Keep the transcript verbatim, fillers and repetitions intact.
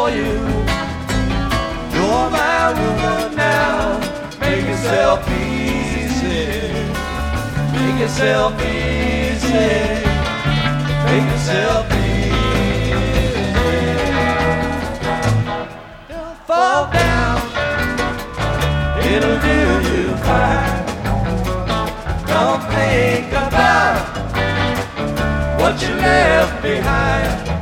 for you. You're my woman now. Make yourself easy. Make yourself easy. Make yourself easy. Don't fall down. It'll do you fine. Don't think about what you left behind.